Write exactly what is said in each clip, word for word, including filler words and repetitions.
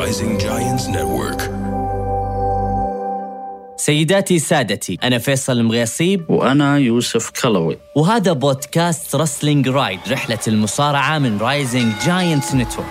Rising Giants Network. سيداتي سادتي، أنا فيصل المغيصيب وأنا يوسف كلوي، وهذا بودكاست رسلينج رايد، رحلة المصارعة من رايزنج جاينتس نتورك.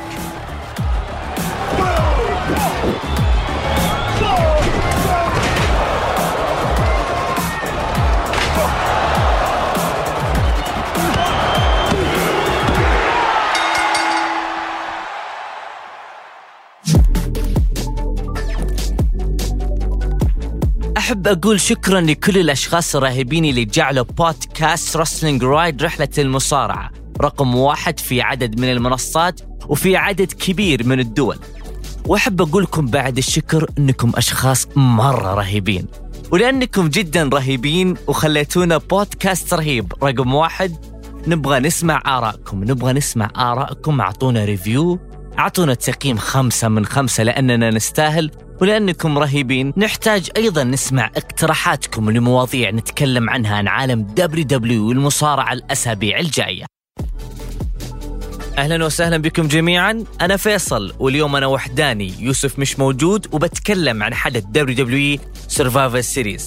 أحب أقول شكراً لكل الأشخاص الراهبين اللي جعلوا بودكاست رسلينج رايد رحلة المصارعة رقم واحد في عدد من المنصات وفي عدد كبير من الدول. وأحب أقولكم بعد الشكر أنكم أشخاص مرة رهيبين، ولأنكم جداً رهيبين وخليتونا بودكاست رهيب رقم واحد. نبغى نسمع آراءكم، نبغى نسمع آراءكم. أعطونا ريفيو، أعطونا تقييم خمسة من خمسة لأننا نستاهل، ولأنكم رهيبين. نحتاج أيضاً نسمع اقتراحاتكم لمواضيع نتكلم عنها عن عالم دبليو دبليو والمصارعة الأسابيع الجاية. أهلاً وسهلاً بكم جميعاً. أنا فيصل، واليوم أنا وحداني، يوسف مش موجود، وبتكلم عن حدث دبليو دبليو إي Survivor Series.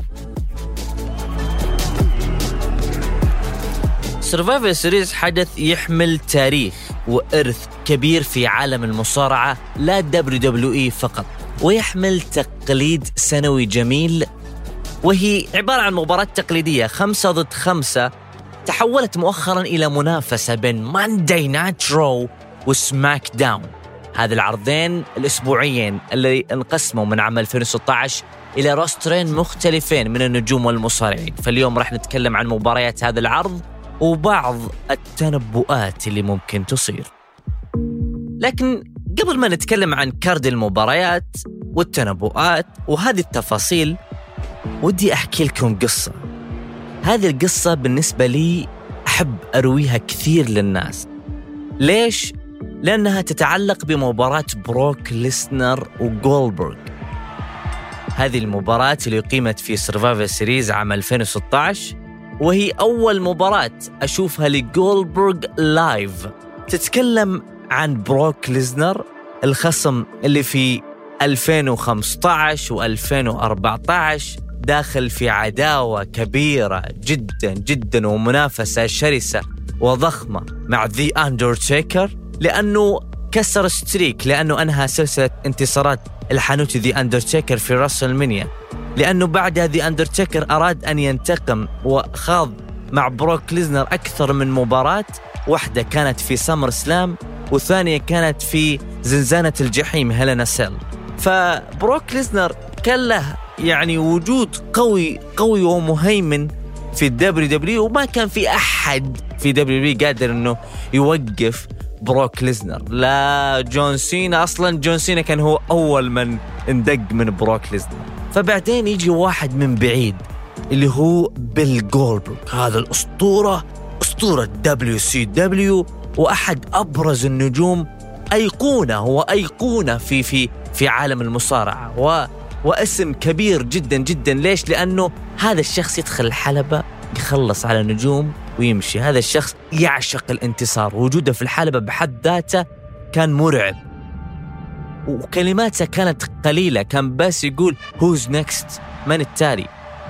Survivor Series حدث يحمل تاريخ وإرث كبير في عالم المصارعة، لا دبليو دبليو إي فقط، ويحمل تقليد سنوي جميل، وهي عبارة عن مباراة تقليدية خمسة ضد خمسة تحولت مؤخراً إلى منافسة بين مانداي نايت رو وسماك داون. هذه العرضين الأسبوعيين اللي انقسموا من عام ألفين وستة عشر إلى روسترين مختلفين من النجوم والمصارعين. فاليوم راح نتكلم عن مباريات هذا العرض وبعض التنبؤات اللي ممكن تصير. لكن قبل ما نتكلم عن كارد المباريات والتنبؤات وهذه التفاصيل، ودي أحكي لكم قصة. هذه القصة بالنسبة لي أحب أرويها كثير للناس. ليش؟ لأنها تتعلق بمباراة بروك ليسنر وغولدبرغ. هذه المباراة اللي قيمت في Survivor Series عام ألفين وستة عشر، وهي أول مباراة أشوفها لغولدبرغ لايف. تتكلم عن بروك ليسنر، الخصم اللي في ألفين وخمسة عشر وألفين وأربعة عشر داخل في عداوة كبيرة جدا جدا ومنافسة شرسة وضخمة مع ذي أندرتيكر، لأنه كسر ستريك، لأنه أنهى سلسلة انتصارات الحانوتي ذي أندرتيكر في راسلمانيا، لأنه بعد ذي أندرتيكر أراد أن ينتقم وخاض مع بروك ليسنر أكثر من مباراة. واحدة كانت في سمر سلام، وثانية كانت في زنزانة الجحيم هيل إن سيل. فبروك ليسنر كان له يعني وجود قوي قوي ومهيمن في الدبليو دبليو، وما كان في أحد في دبليو دبليو قادر إنه يوقف بروك ليسنر. لا جون سينا، أصلاً جون سينا كان هو أول من اندق من بروك ليسنر. فبعدين يجي واحد من بعيد اللي هو بيل غولدبرغ، هذا الأسطورة، أسطورة دبليو سي دبليو، وأحد أبرز النجوم، أيقونة، هو أيقونة في في في عالم المصارعة، و واسم كبير جدا جدا. ليش؟ لأنه هذا الشخص يدخل الحلبة يخلص على النجوم ويمشي. هذا الشخص يعشق الانتصار، وجوده في الحلبة بحد ذاته كان مرعب، وكلماته كانت قليلة، كان بس يقول who's next، من التالي.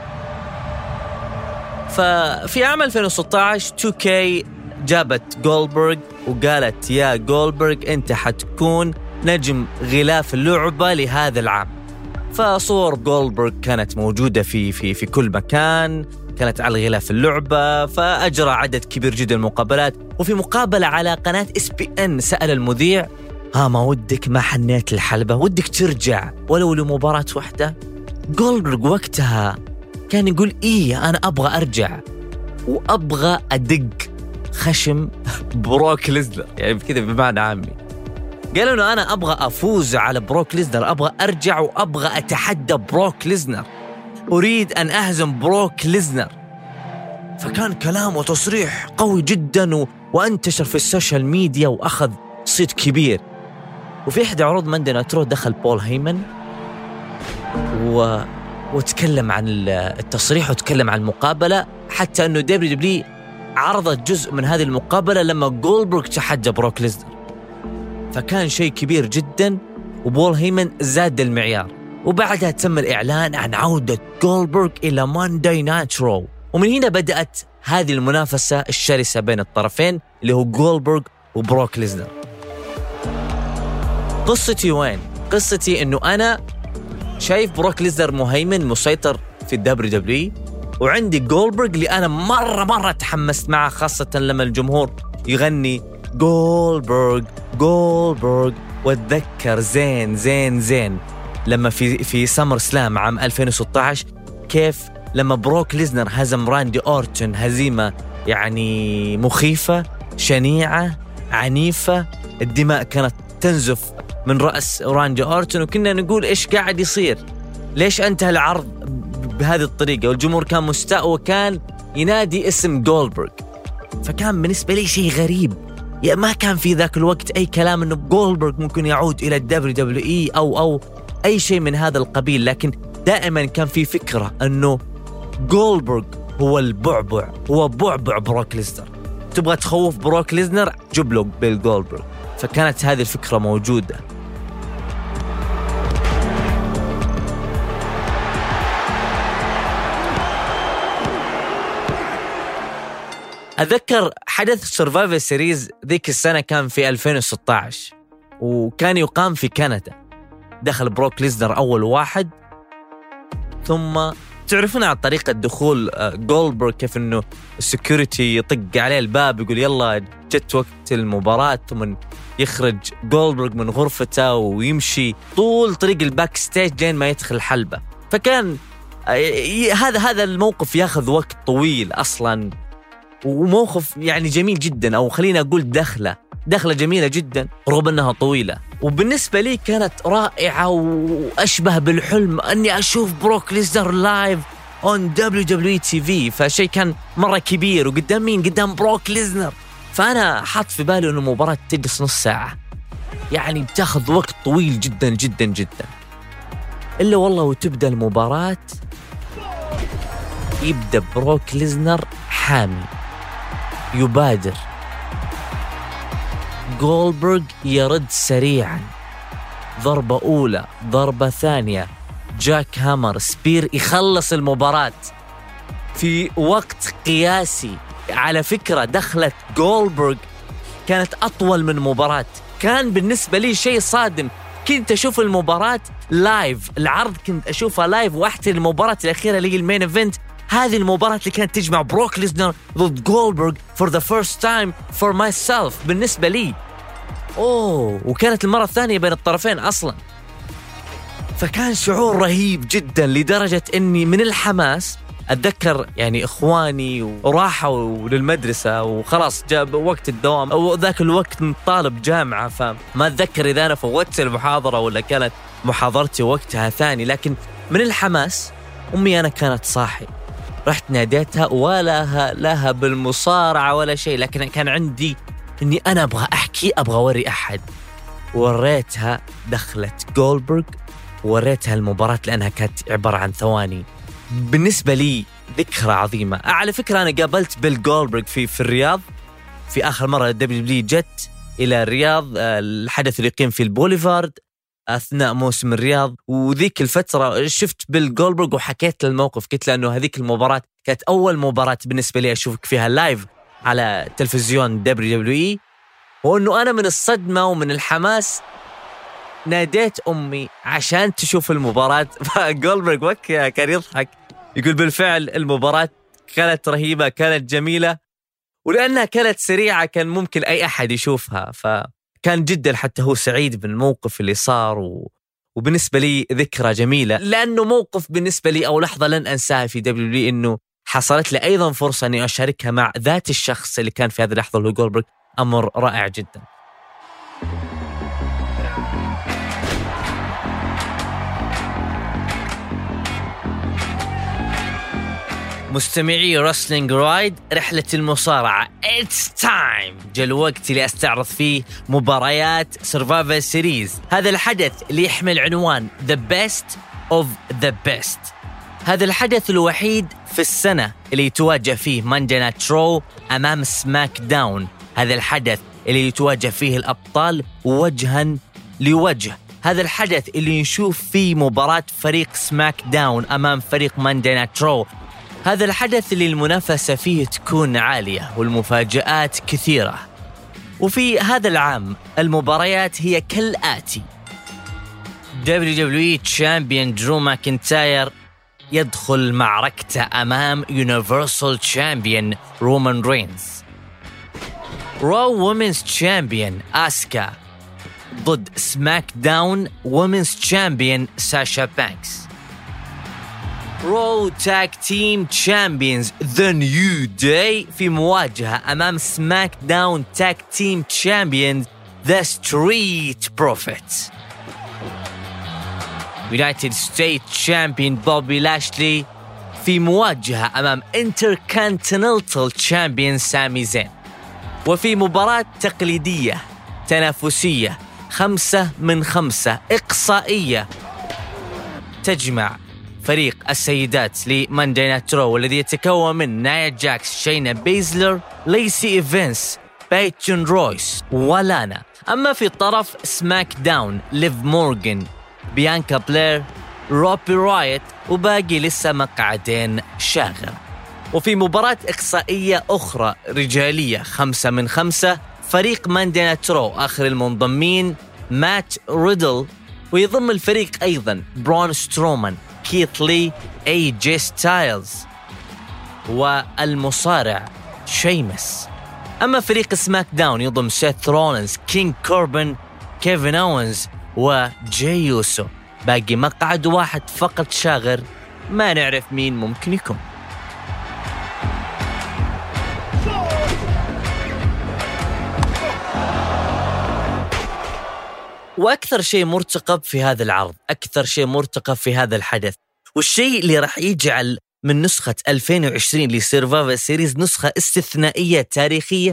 ففي عام ألفين وستة عشر تو كي جابت غولدبرغ وقالت يا غولدبرغ أنت حتكون نجم غلاف اللعبة لهذا العام. فصور غولدبرغ كانت موجودة في في في كل مكان، كانت على غلاف اللعبة. فأجرى عدد كبير جدا من المقابلات، وفي مقابلة على قناة إس بي إن سأل المذيع ها ما ودك، ما حنيت الحلبة، ودك ترجع ولو لمباراة واحدة؟ غولدبرغ وقتها كان يقول إيه أنا أبغى أرجع وأبغى أدق خشم بروك ليسنر، يعني كذا بمعنى عامي. قالوا له أنا أبغى أفوز على بروك ليسنر، أبغى أرجع وأبغى أتحدى بروك ليسنر، أريد أن أهزم بروك ليسنر. فكان كلام وتصريح قوي جدا و... وانتشر في السوشيال ميديا وأخذ صيت كبير. وفي إحدى عروض مانداي نايت رو دخل بول هيمن و... وتكلم عن التصريح وتكلم عن المقابلة، حتى أنه دبليو دبليو عرضت جزء من هذه المقابلة لما غولدبرغ تحدى بروك ليسنر. فكان شيء كبير جدا، وبول هيمن زاد المعيار. وبعدها تم الإعلان عن عودة جولدبرغ إلى مانداي نايت رو، ومن هنا بدأت هذه المنافسة الشرسة بين الطرفين اللي هو جولدبرغ وبروك ليزنر. قصتي وين؟ قصتي إنه أنا شايف بروك ليزنر مهيمن مسيطر في الدبليو دبليو إي، وعندي جولدبرغ اللي أنا مرة مرة تحمست معه، خاصة لما الجمهور يغني جولدبرغ جولدبرغ. واتذكر زين زين زين لما في في سمر سلام عام ألفين وستة عشر كيف لما بروك ليزنر هزم راندي أورتون هزيمة يعني مخيفة شنيعة عنيفة، الدماء كانت تنزف من رأس راندي أورتون، وكنا نقول إيش قاعد يصير، ليش انتهى العرض بهذه الطريقة، والجمهور كان مستاء وكان ينادي اسم جولدبرغ. فكان بالنسبة لي شيء غريب، يا ما كان في ذاك الوقت أي كلام إنه جولدبرغ ممكن يعود إلى الدبليو دبليو إي أو أو أي شيء من هذا القبيل، لكن دائما كان في فكرة إنه جولدبرغ هو البعبع، هو بعبع بروك ليزنر، تبغى تخوف بروك ليزنر جيب له بيل جولدبرغ. فكانت هذه الفكرة موجودة. أذكر حدث سيرفايفر سيريز ذيك السنة كان في ألفين وستة عشر، وكان يقام في كندا. دخل بروك ليزنر أول واحد، ثم تعرفون على طريقة دخول جولدبرغ كيف إنه السكيورتي يطق عليه الباب يقول يلا جت وقت المباراة، ثم يخرج جولدبرغ من غرفته ويمشي طول طريق الباك ستيج لين ما يدخل الحلبة. فكان هذا هذا الموقف ياخذ وقت طويل أصلاً، وموقف يعني جميل جدا، أو خلينا أقول دخلة دخلة جميلة جدا رغم أنها طويلة. وبالنسبة لي كانت رائعة وأشبه بالحلم أني أشوف بروك ليزنر لايف on دبليو دبليو إي تي في، فشيء كان مرة كبير، وقدام مين؟ قدام بروك ليزنر. فأنا حاط في بالي أنه مباراة تجلس نص ساعة، يعني بتاخذ وقت طويل جدا جدا جدا. إلا والله وتبدأ المباراة يبدأ بروك ليزنر حامي يبادر، جولدبرغ يرد سريعا، ضربة أولى ضربة ثانية جاك هامر سبير، يخلص المباراة في وقت قياسي. على فكرة دخلت جولدبرغ كانت أطول من مباراة، كان بالنسبة لي شيء صادم. كنت أشوف المباراة لايف، العرض كنت أشوفها لايف، واحتى المباراة الأخيرة اللي هي المين إيفنت، هذه المباراة اللي كانت تجمع بروك ليزنر ضد جولدبرغ for the first time for myself بالنسبة لي. أوه، وكانت المرة الثانية بين الطرفين أصلا. فكان شعور رهيب جدا لدرجة أني من الحماس أتذكر يعني إخواني وراحوا للمدرسة وخلاص جاء وقت الدوام، أو ذاك الوقت طالب جامعة، فما أتذكر إذا أنا فوتت المحاضرة ولا كانت محاضرتي وقتها ثاني، لكن من الحماس أمي أنا كانت صاحي، رحت ناديتها ولا لها بالمصارعة ولا شيء، لكن كان عندي إني أنا أبغى أحكي، أبغى أوري أحد. وريتها دخلت جولدبرغ، وريتها المباراة لأنها كانت عبارة عن ثواني. بالنسبة لي ذكرى عظيمة. على فكرة أنا قابلت بيل جولدبرغ في في الرياض في آخر مرة الدبليو دبليو جت إلى الرياض، الحدث اللي يقيم في البوليفارد أثناء موسم الرياض، وذيك الفترة شفت بيل جولدبرغ وحكيت له الموقف، قلت له أنه هذيك المباراة كانت أول مباراة بالنسبة لي أشوفك فيها لايف على تلفزيون دبليو دبليو إي، وأنه أنا من الصدمة ومن الحماس ناديت أمي عشان تشوف المباراة. فجولدبرغ وقتها كان يضحك يقول بالفعل المباراة كانت رهيبة، كانت جميلة، ولأنها كانت سريعة كان ممكن أي أحد يشوفها، فكان جدا حتى هو سعيد بالموقف اللي صار. و... وبالنسبة لي ذكرى جميلة، لأنه موقف بالنسبة لي أو لحظة لن أنساها في دبليو دبليو، إنه حصلت لي أيضا فرصة أني أشاركها مع ذات الشخص اللي كان في هذه اللحظة اللي هو جولدبرغ. أمر رائع جدا. مستمعي رسلينج رايد، رحلة المصارعة It's time، جاء الوقت اللي أستعرض فيه مباريات سيرفايفر سيريز، هذا الحدث اللي يحمل عنوان The Best of the Best. هذا الحدث الوحيد في السنة اللي يتواجه فيه مانداي نايت رو أمام سماك داون، هذا الحدث اللي يتواجه فيه الأبطال وجها لوجه، هذا الحدث اللي نشوف فيه مباراة فريق سماك داون أمام فريق ماندي نايت رو. هذا الحدث اللي المنافسة فيه تكون عالية والمفاجآت كثيرة. وفي هذا العام المباريات هي كالآتي: دبليو دبليو إي تشامبيون درو ماكنتاير يدخل معركته أمام يونيفرسال تشامبيون رومان رينز. رو وومنز تشامبيون آسكا ضد سماك داون وومنز تشامبيون ساشا بانكس. رو تاك تيم تشامبيونز ذا نيو داي في مواجهة أمام سماك داون تاك تيم تشامبيونز ذا ستريت بروفيتس. يونايتد ستيت تشامبيون بوبي لاشلي في مواجهة أمام انتركونتيننتال تشامبيون سامي زين. وفي مباراة تقليدية تنافسية خمسة من خمسة إقصائية تجمع فريق السيدات لماندي نايت رو والذي يتكون من نايا جاكس، شينا بيزلر، ليسي إيفنس، بايتون رويس ولانا. أما في طرف سماك داون ليف مورغان، بيانكا بلير، روبي رايت، وباقي لسه مقعدين شاغر. وفي مباراة إقصائية أخرى رجالية خمسة من خمسة فريق ماندي نايت رو آخر المنضمين مات ريدل، ويضم الفريق أيضا برون سترومان، كيث لي، اي جي ستايلز والمصارع شيمس. أما فريق سماك داون يضم سيث رولينز، كينج كوربن، كيفن أوينز وجي يوسو. باقي مقعد واحد فقط شاغر ما نعرف مين ممكن يكون. وأكثر شيء مرتقب في هذا العرض، أكثر شيء مرتقب في هذا الحدث، والشيء اللي راح يجعل من نسخة ألفين وعشرين لسيرفايفر سيريز نسخة استثنائية تاريخية،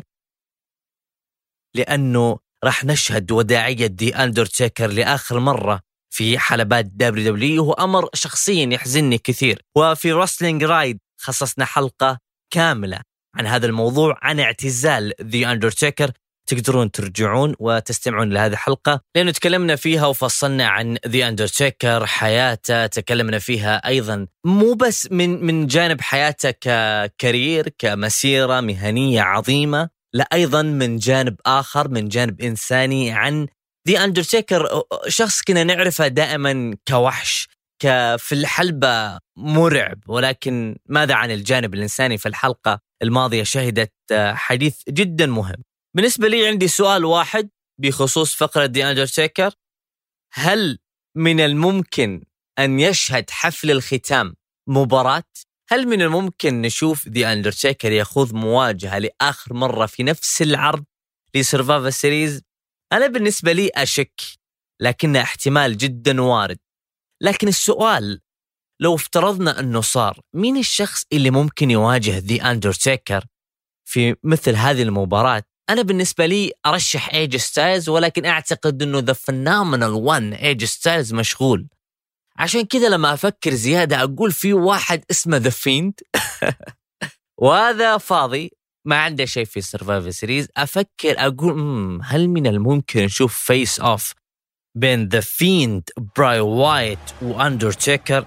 لأنه راح نشهد وداعية دي أندرتيكر لآخر مرة في حلبات دبليو دبليو. هو أمر شخصيا يحزنني كثير. وفي رسلينج رايد خصصنا حلقة كاملة عن هذا الموضوع، عن اعتزال دي أندرتيكر. تقدرون ترجعون وتستمعون لهذه الحلقة لأنه تكلمنا فيها وفصلنا عن ذا أندرتيكر، حياته، تكلمنا فيها أيضا مو بس من من جانب حياته ككارير كمسيرة مهنية عظيمة، لا أيضا من جانب آخر، من جانب إنساني، عن ذا أندرتيكر شخص كنا نعرفه دائما كوحش، كفي الحلبة مرعب، ولكن ماذا عن الجانب الإنساني؟ في الحلقة الماضية شهدت حديث جدا مهم. بالنسبة لي عندي سؤال واحد بخصوص فقرة دي أندرتيكر: هل من الممكن أن يشهد حفل الختام مباراة؟ هل من الممكن نشوف دي أندرتيكر يخوض مواجهة لآخر مرة في نفس العرض لسيرفايفر سيريز؟ أنا بالنسبة لي أشك، لكنه احتمال جدا وارد. لكن السؤال، لو افترضنا أنه صار، مين الشخص اللي ممكن يواجه دي أندرتيكر في مثل هذه المباراة؟ أنا بالنسبة لي أرشح إيج ستايلز، ولكن أعتقد أنه The Phenomenal One إيج ستايلز مشغول. عشان كذا لما أفكر زيادة أقول في واحد اسمه The Fiend وهذا فاضي ما عنده شيء في Survivor Series. أفكر أقول هل من الممكن نشوف فيس أوف بين The Fiend براي وايت وأندرتيكر؟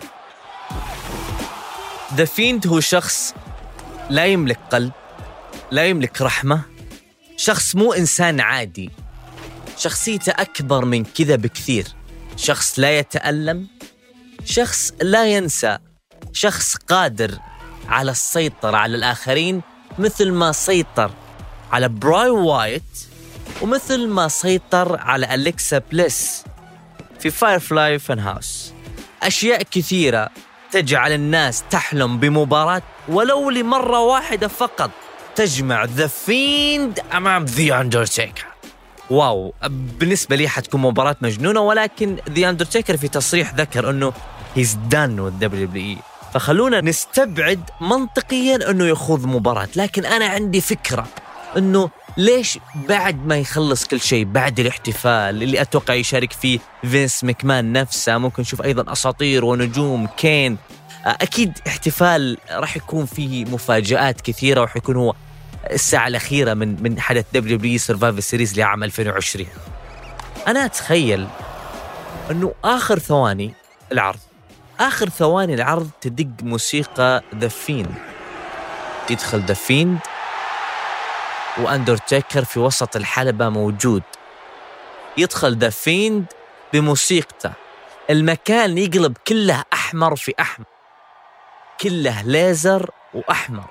The Fiend هو شخص لا يملك قلب، لا يملك رحمة، شخص مو إنسان عادي، شخصيته أكبر من كذا بكثير، شخص لا يتألم، شخص لا ينسى، شخص قادر على السيطرة على الآخرين مثل ما سيطر على براي وايت ومثل ما سيطر على أليكسا بليس في فايرفلاي فان هاوس. أشياء كثيرة تجعل الناس تحلم بمباراة ولو لمرة واحدة فقط تجمع The Fiend أمام The Undertaker. واو، بالنسبة لي حتكون مباراة مجنونة، ولكن The Undertaker في تصريح ذكر أنه he's done with دبليو دبليو إي، فخلونا نستبعد منطقيا أنه يخوض مباراة. لكن أنا عندي فكرة أنه ليش بعد ما يخلص كل شيء، بعد الاحتفال اللي أتوقع يشارك فيه فينس مكمان نفسه، ممكن نشوف أيضا أساطير ونجوم كين، أكيد احتفال راح يكون فيه مفاجآت كثيرة، وراح يكون هو الساعة الأخيرة من من حدث دبليو دبليو إي Survivor Series لعام ألفين وعشرين. أنا أتخيل أنه آخر ثواني العرض آخر ثواني العرض تدق موسيقى The Fiend. يدخل The Fiend وأندرتيكر في وسط الحلبة موجود. يدخل The Fiend بموسيقته، المكان يقلب كله أحمر في أحمر، كله ليزر وأحمر.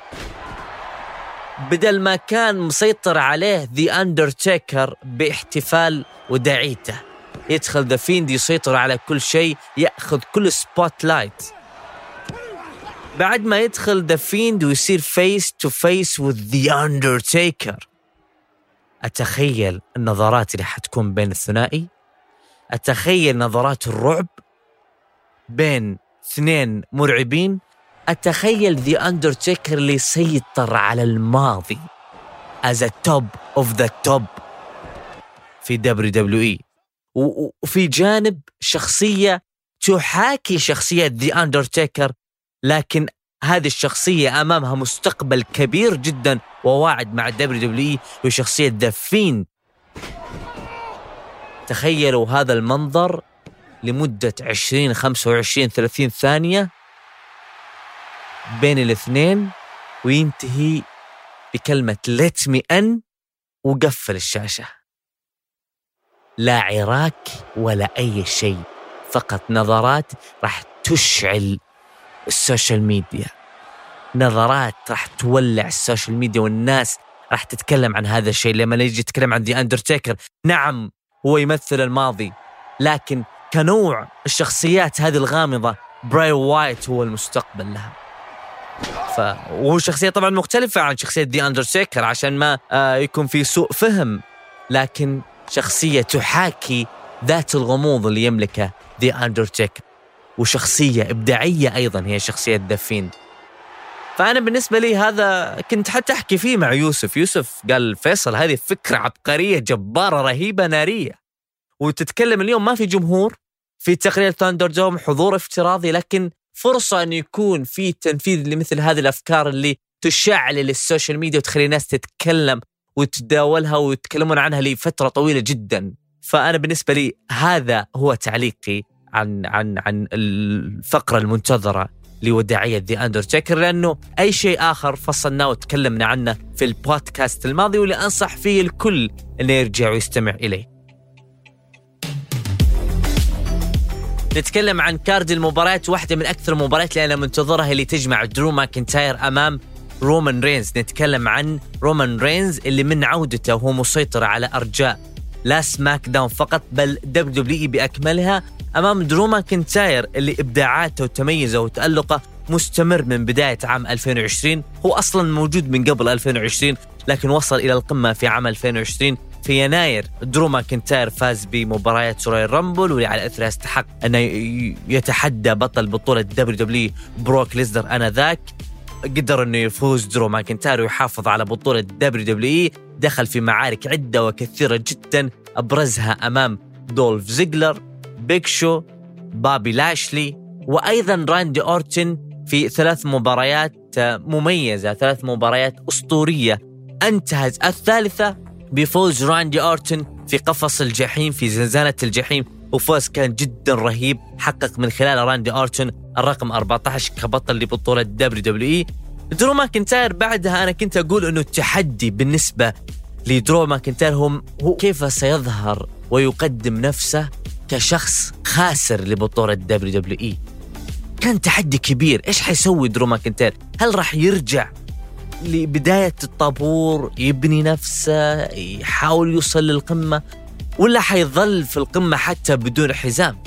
بدل ما كان مسيطر عليه The Undertaker باحتفال ودعيته، يدخل The Fiend يسيطر على كل شيء، يأخذ كل سبوت لايت. بعد ما يدخل The Fiend ويصير face to face with The Undertaker، أتخيل النظرات اللي حتكون بين الثنائي، أتخيل نظرات الرعب بين اثنين مرعبين، أتخيل The Undertaker اللي يسيطر على الماضي as a top of the top في دبليو دبليو إي، وفي جانب شخصية تحاكي شخصية The Undertaker، لكن هذه الشخصية أمامها مستقبل كبير جدا وواعد مع دبليو دبليو إي، وشخصية The Fiend. تخيلوا هذا المنظر لمدة عشرين خمسة وعشرين ثلاثين ثانية بين الاثنين، وينتهي بكلمة let me in وقفل الشاشة. لا عراك ولا أي شيء، فقط نظرات راح تشعل السوشيال ميديا، نظرات راح تولع السوشيال ميديا، والناس راح تتكلم عن هذا الشيء. لما يجي يتكلم عن دي أندرتيكر، نعم هو يمثل الماضي، لكن كنوع الشخصيات هذه الغامضة براي وايت هو المستقبل لها. ف... وهو شخصية طبعا مختلفة عن شخصية دي أندرتيكر عشان ما آه يكون في سوء فهم، لكن شخصية تحاكي ذات الغموض اللي يملكه دي أندرتيكر، وشخصية إبداعية أيضا هي شخصية The Fiend. فأنا بالنسبة لي هذا كنت حتى أحكي فيه مع يوسف يوسف قال فيصل هذه فكرة عبقرية جبارة رهيبة نارية، وتتكلم اليوم ما في جمهور في تقرير ثاندر دوم، حضور افتراضي، لكن فرصة أن يكون في تنفيذ لمثل هذه الأفكار اللي تشعل للسوشيال ميديا وتخلي الناس تتكلم وتداولها ويتكلمون عنها لفترة طويلة جدا. فأنا بالنسبة لي هذا هو تعليقي عن عن عن الفقرة المنتظرة لوداعية The Undertaker، لأنه أي شيء آخر فصلناه وتكلمنا عنه في البودكاست الماضي، واللي أنصح فيه الكل أن يرجع ويستمع إليه. نتكلم عن كارد المباريات، واحدة من أكثر المباريات اللي أنا منتظرها اللي تجمع درو ماكنتاير أمام رومان رينز. نتكلم عن رومان رينز اللي من عودته وهو مسيطر على أرجاء لا سماك داون فقط بل دبليو دبليو إي بأكملها أمام درو ماكنتاير اللي إبداعاته وتميزه وتألقه مستمر من بداية عام ألفين وعشرين. هو أصلا موجود من قبل ألفين وعشرين لكن وصل إلى القمة في عام ألفين وعشرين. في يناير درو ماكنتاير فاز بمباريات رويال رامبل، واللي على أثرها استحق أنه يتحدى بطل بطولة دبليو دبليو بروك ليزنر آنذاك. قدر أنه يفوز درو ماكنتاير ويحافظ على بطولة دبليو دبليو إي. دخل في معارك عدة وكثيرة جدا، أبرزها أمام دولف زيغلر، بيك شو، بابي لاشلي، وأيضا راندي أورتن في ثلاث مباريات مميزة، ثلاث مباريات أسطورية. انتهت الثالثة بفوز راندي أورتن في قفص الجحيم، في زنزانة الجحيم، وفوز كان جدا رهيب. حقق من خلال راندي أورتن الرقم أربعة عشر كبطل لبطولة دبليو دبليو إي. درو ماكنتاير بعدها أنا كنت أقول أنه التحدي بالنسبة لدرو ماكنتاير هو كيف سيظهر ويقدم نفسه كشخص خاسر لبطولة دبليو دبليو إي. كان تحدي كبير. إيش حيسوي درو ماكنتاير؟ هل راح يرجع لبداية الطابور يبني نفسه يحاول يوصل للقمة، ولا حيظل في القمة حتى بدون حزام؟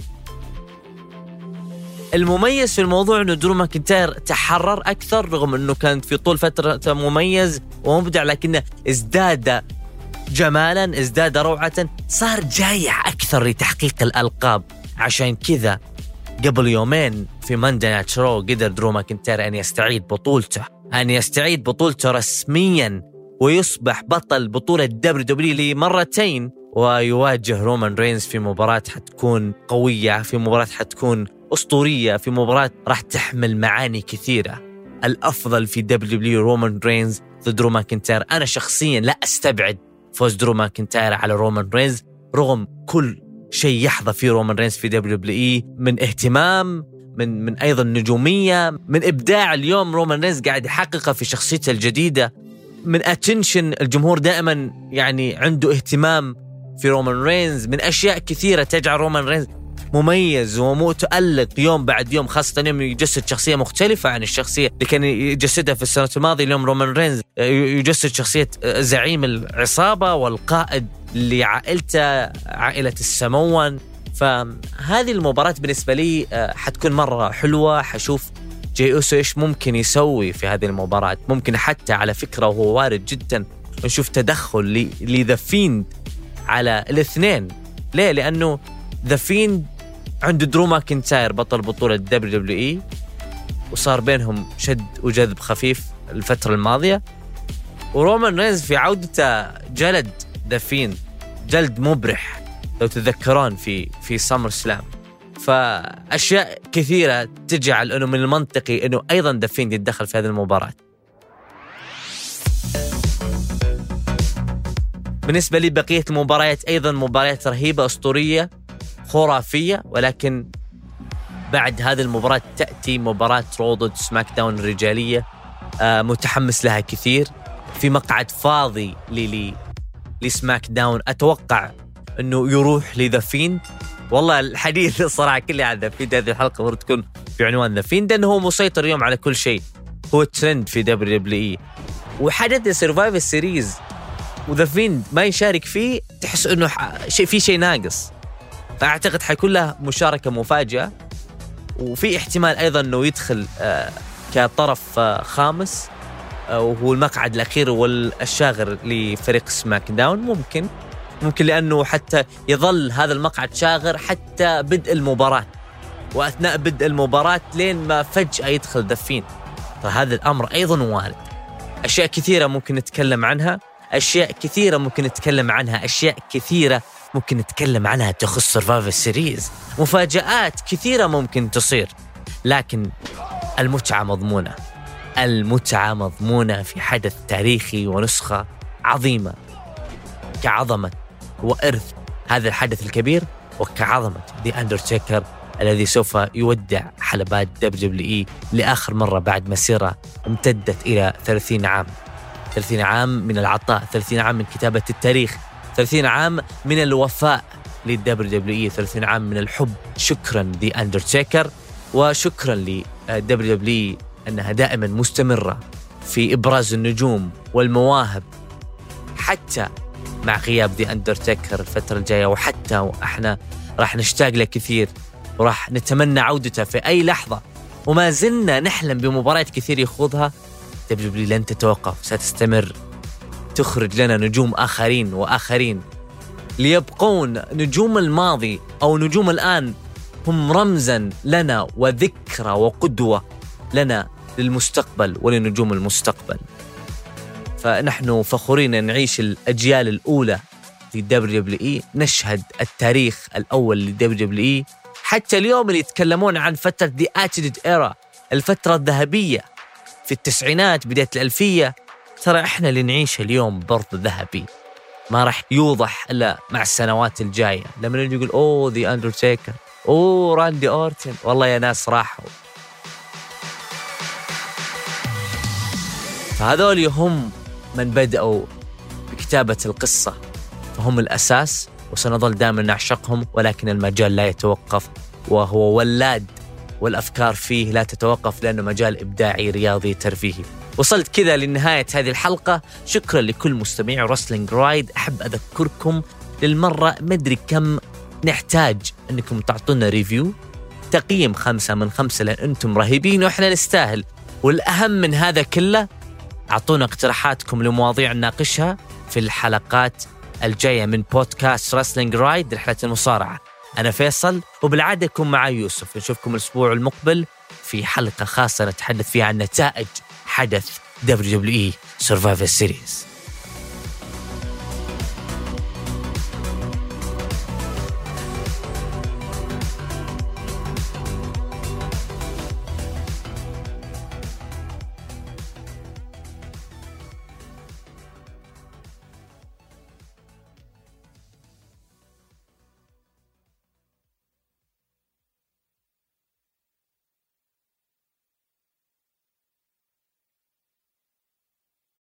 المميز في الموضوع أنه درو ماكنتاير تحرر أكثر، رغم أنه كان في طول فترة مميز ومبدع، لكنه ازداد جمالا، ازداد روعة، صار جايع أكثر لتحقيق الألقاب. عشان كذا قبل يومين في ماندي نايت رو قدر درو ماكنتاير أن يستعيد بطولته أن يستعيد بطولته رسميا ويصبح بطل بطولة دبليو دبليو إي مرتين، ويواجه رومان رينز في مباراة حتكون قوية، في مباراة حتكون أسطورية، في مباراة راح تحمل معاني كثيرة. الأفضل في دبليو دبليو رومان رينز ضد درو ماكنتاير. أنا شخصيا لا أستبعد فوز درو ماكنتاير على رومان رينز رغم كل شيء يحظى فيه رومان رينز في دبليو دبليو إي من اهتمام، من من أيضا نجومية، من إبداع اليوم رومان رينز قاعد يحققه في شخصيته الجديدة، من أتنشن الجمهور دائما يعني عنده اهتمام في رومان رينز، من أشياء كثيرة تجعل رومان رينز مميز ومتألق يوم بعد يوم، خاصة يوم يجسد شخصية مختلفة عن الشخصية اللي كان يجسدها في السنة الماضية. اليوم رومان رينز يجسد شخصية زعيم العصابة والقائد لعائلته، عائلة السمون. فهذه المباراة بالنسبة لي حتكون مرة حلوة. حشوف جاي أوسو إيش ممكن يسوي في هذه المباراة. ممكن حتى على فكرة وهو وارد جدا نشوف تدخل لذا فيند على الاثنين. ليه؟ لأنه ذا فيند عنده درو ماكنتاير بطل بطولة دبليو دبليو إي، وصار بينهم شد وجذب خفيف الفترة الماضية، ورومان رينز في عودته جلد ذا فيند جلد مبرح لو تذكرون في في سامر سلام. فأشياء كثيرة تجعل أنه من المنطقي أنه أيضا ذا فيند يتدخل في هذه المباراة. بالنسبة لي بقية المباريات أيضا مباريات رهيبة أسطورية خرافية، ولكن بعد هذه المباراة تأتي مباراة رو ضد سماك داون الرجالية. آه متحمس لها كثير، في مقعد فاضي لي لسماك داون. أتوقع أنه يروح لذا فيند. والله الحديث الصراحة كله عن ذا فيند. هذه الحلقة ورد تكون في عنوان ذا فيند، لأنه هو مسيطر اليوم على كل شيء، هو الترند في دبليو دبليو إي. وحدث سيرفايفر سيريز وذا فيند ما يشارك فيه، تحس أنه شيء في شيء ناقص. فأعتقد حيكون له مشاركة مفاجئة، وفي احتمال أيضا أنه يدخل آه كطرف آه خامس، آه وهو المقعد الأخير والشاغر لفريق سماك داون. ممكن ممكن لأنه حتى يظل هذا المقعد شاغر حتى بدء المباراة، وأثناء بدء المباراة لين ما فجأة يدخل ذا فيند. فهذا الأمر أيضا وارد. أشياء كثيرة ممكن نتكلم عنها، أشياء كثيرة ممكن نتكلم عنها أشياء كثيرة ممكن نتكلم عنها تخص سيرفايفر سيريز. مفاجآت كثيرة ممكن تصير، لكن المتعة مضمونة. المتعة مضمونة في حدث تاريخي ونسخة عظيمة كعظمة وإرث هذا الحدث الكبير، وكعظمة The Undertaker الذي سوف يودع حلبات دبليو دبليو إي لآخر مرة بعد مسيرة امتدت إلى ثلاثين عام. ثلاثين عام من العطاء، ثلاثين عام من كتابة التاريخ، ثلاثين عام من الوفاء للدبليو دبليو إي، ثلاثين عام من الحب. شكرا The Undertaker، وشكرا لدبليو دبليو إي أنها دائما مستمرة في إبراز النجوم والمواهب، حتى مع غياب The Undertaker الفترة الجاية. وحتى وإحنا راح نشتاق له كثير، وراح نتمنى عودته في أي لحظة، وما زلنا نحلم بمباريات كثير يخوضها. دبليو دبليو لن تتوقف، ستستمر تخرج لنا نجوم آخرين وآخرين، ليبقون نجوم الماضي أو نجوم الآن هم رمزا لنا وذكرى وقدوة لنا للمستقبل ولنجوم المستقبل. فنحن فخورين أن نعيش الأجيال الأولى لدبليو دبليو إي، نشهد التاريخ الأول لدبليو دبليو إي. حتى اليوم اللي يتكلمون عن فترة The Attitude Era، الفترة الذهبية في التسعينات بداية الألفية، ترى إحنا اللي نعيش اليوم برضه ذهبي، ما راح يوضح إلا مع السنوات الجاية. لما نجي يقول أوه The Undertaker، أوه راندي أورتن، والله يا ناس راحوا. فهذول هم من بدأوا بكتابة القصة، فهم الأساس، وسنظل دائما نعشقهم. ولكن المجال لا يتوقف، وهو ولاد، والأفكار فيه لا تتوقف، لأنه مجال إبداعي رياضي ترفيهي. وصلت كذا لنهاية هذه الحلقة. شكرا لكل مستمعي رسلينج رايد. أحب أذكركم للمرة مدري كم نحتاج أنكم تعطونا ريفيو، تقييم خمسة من خمسة، لأن أنتم رهيبين وإحنا نستاهل. والأهم من هذا كله، أعطونا اقتراحاتكم لمواضيع نناقشها في الحلقات الجاية من بودكاست رسلينج رايد رحلة المصارعة. أنا فيصل، وبالعادة أكون مع يوسف. نشوفكم الأسبوع المقبل في حلقة خاصة نتحدث فيها عن نتائج حدث دبليو دبليو إي Survivor Series.